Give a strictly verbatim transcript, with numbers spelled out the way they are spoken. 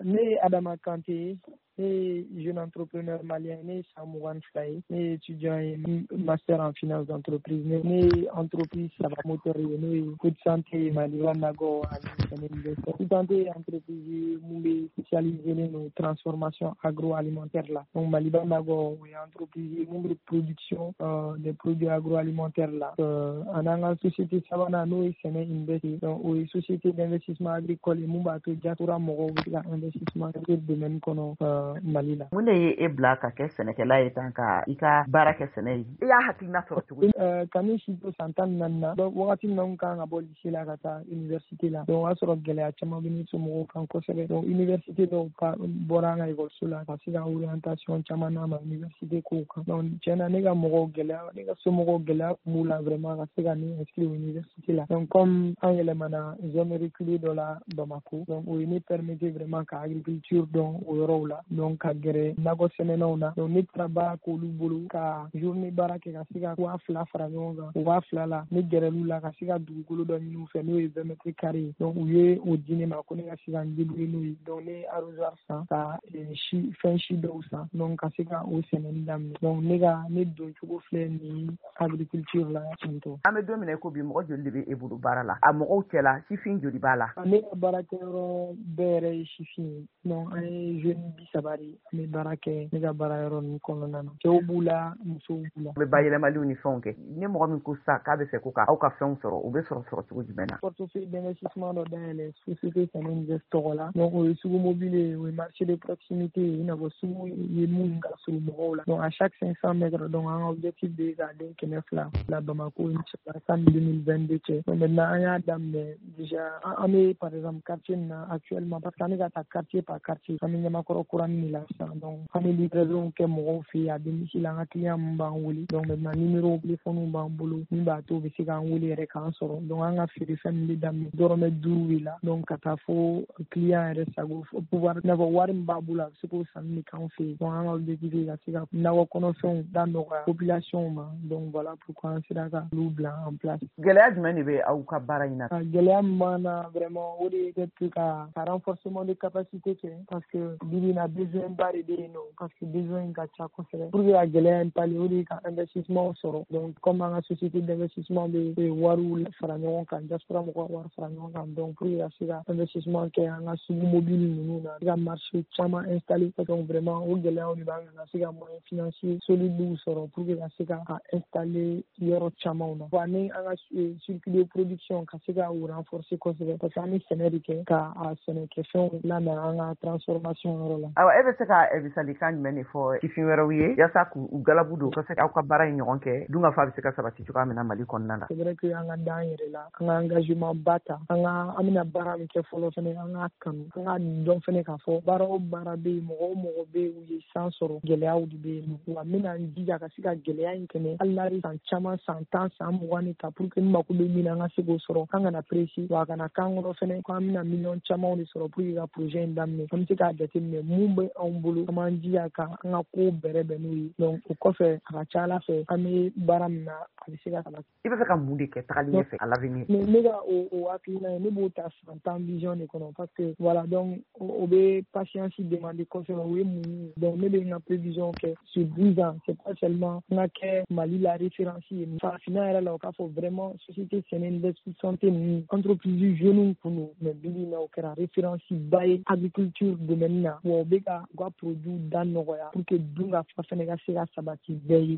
Ne Adama Kanté, ne jeune entrepreneur malien, ne Samouane Fly, ne étudiant master en finance d'entreprise, ne entreprise moteur, ne Food Santé Maliba Nago, Food Santé entreprise moulé spécialisée dans transformation agroalimentaire là. Donc Maliba Nago, entreprise de production euh, des produits agroalimentaires là. Euh, en anglais société Savana, nous c'est une donc une société d'investissement agricole et Mumbato Jatura Moro investissement dans domaine kono Mali la. Mun ne e bla ka kɛ sɛnɛkɛla ye tan ka i ka baara kɛ sɛnɛ ye. I y'a hakilina sɔrɔ cogo di? Euh kani sito santan nanna. Donc wagati min kan ka bɔ lycée la ka taa université la. Donc o y'a sɔrɔ gɛlɛya caman bɛ ni somɔgɔw kan kosɛbɛ. Donc université dɔw ka bɔra an ka école la ka se ka orientation caman n'a ma université kow kan. Donc tiɲɛna ne ka mɔgɔw gɛlɛya ne ka somɔgɔw gɛlɛya kun b'u la vraiment ka se ka ne inscrire université la. Donc comme an yɛlɛmana zone reculée dɔ la Bamako. Donc o ye ne permettre vraiment ka agriculture dɔn o yɔrɔw la. Donc ka gɛrɛ nakɔ sɛnɛnaw na. Donc ne taara baara k'olu bolo ka journée baara kɛ ka se ka waa fila fara ɲɔgɔn kan. O waa fila la ne gɛrɛl'u la ka se ka dugukolo dɔ ɲini u fɛ n'o ye vingt mètres carrés. Donc u ye o di ne ma ko ne ka se ka n débrouiller n'o ye. Donc ne ye arrosoir san ka si fɛn si dɔw san. Donc ka se ka o sɛnɛni daminɛ. Donc ne ka ne don cogo filɛ nin agriculture la tentɔ. An bɛ don min na i ko bi mɔgɔ joli de bɛ e bolo baara la? A mɔgɔw cɛla sifin joli b'a la? Ne ka baarakɛyɔrɔ bɛɛ yɛrɛ ye sifin ye. Donc an ye jeune bi saba de an bɛ baara kɛ ne ka baarayɔrɔ ninnu kɔnɔna na. Cɛw b'u la musow b'u la. U bɛ bayɛlɛmaliw ni fɛnw kɛ. Ni mɔgɔ min ko sisan k'a bɛ fɛ ko ka aw ka fɛnw sɔrɔ u bɛ sɔrɔ sɔrɔ cogo jumɛn na? Portefeuille d'investissement dɔ dayɛlɛ société Saninvest tɔgɔ la. Donc o ye sugu mobile ye o ye marché de proximité ye i n'a fɔ sugu ye mun ka surun mɔgɔw la. Donc à chaque cinq cents mètres donc an ka objectif de ye k'a den kɛmɛ fila la Bamako san deux mille vingt-deux cɛ. Donc maintenant an y'a daminɛ déjà an bɛ par exemple quartier nin na actuellement parce que an bɛ ka taa quartier par quartier an bɛ Ɲamakɔrɔ kuranin de la sisan. Donc an bɛ livraison kɛ mɔgɔw fɛ yen à domicile an ka client mun b'an wele. Donc maintenant numéro téléphone b'an bolo min b'a to u bɛ se k'an wele yɛrɛ k'an sɔrɔ. Donc an ka feere fɛn min bɛ daminɛ dɔrɔmɛ duuru de la. Donc ka taa fo client yɛrɛ sago fo pouvoir i n'a fɔ wari min b'a bolo a bɛ se k'o sanni de k'an fɛ yen. Donc an ka objectif ye ka se ka nakɔ kɔnɔfɛnw da nɔgɔya population ma. Donc voilà pourquoi an sera ka olu bila en place. Gɛlɛya jumɛn de bɛ aw ka baara in na? Gɛlɛya min b'an na vraiment o de ye peut-être ka ka renforcement de capacité kɛ parce que bibi na besoin ba de bɛ yen nɔ parce que besoin in ka ca kosɛbɛ. Pour que ka gɛlɛya in pallier o de ye ka investissement sɔrɔ. Donc comme an ka société d'investissement bɛ wariw fara ɲɔgɔn kan diaspora mɔgɔw ka wari fara ɲɔgɔn kan donc pour que ka se ka investissement kɛ an ka sugu mobile ninnu na ka marché caman installer donc vraiment o gɛlɛyaw de b'an kan ka se ka moyen financier solide sɔrɔ pour que ka se ka installer yɔrɔ camanw na. Wa ni an ka circuler production ka se ka o renforcer kosɛbɛ parce que an bɛ sɛnɛ de kɛ ka a sɛnɛkɛfɛnw lamɛn an ka transformation yɔrɔ la. Awɔ e bɛ se ka misalikan jumɛn de fɔ sifin wɛrɛw ye yaasa k'u galabu don ka se k'aw ka baara in ɲɔgɔn kɛ dun ka fa bɛ se ka sabati cogoya min na Mali kɔnɔna la? C'est vrai que an ka d'an yɛrɛ la an ka engagement ba ta an ka an bɛna baara min kɛ fɔlɔ fɛnɛ an ka kanu an ka dɔn fɛnɛ k'a fɔ baara o baara bɛ yen mɔgɔ o mɔgɔ bɛ yen u ye san sɔrɔ gɛlɛyaw de bɛ yen wa n bɛna n jija ka se ka gɛlɛya in kɛmɛ hali n'a bɛ san caman san tan san mugan de ta pour que n mako bɛ min na an ka se k'o sɔrɔ an kana presi wa a kana k'an kɔrɔ fɛnɛ ko an bɛna miliyɔn camanw de sɔrɔ pour que ka projet in daminɛ an bɛ se k'a jateminɛ mun bɛ anw bolo an b'an jija ka an ka kow bɛrɛ bɛn n'o ye donc o kɔfɛ a ka ca Ala fɛ an bɛ baara min na a bɛ se ka sabati. I bɛ fɛ ka mun de kɛ tagali ɲɛfɛ à l'avenir? Ne ka o o hakilina ye ne b'o ta san tan vision de kɔnɔ parce que voilà donc o bɛ patience demander kosɛbɛ o ye mun ye donc ne bɛ n ka prévision kɛ sur dix ans c'est pas seulement n ka kɛ Mali la référence ye farafinna yɛrɛ la o k'a fɔ vraiment société Saninvest santé ninnu entreprise jeunes kun don mais bibi na o kɛra référence ba ye agriculture domaine na wa o bɛ ka u ka produit da nɔgɔya pour que dun ka fa fɛnɛ ka se ka sabati bɛɛ ye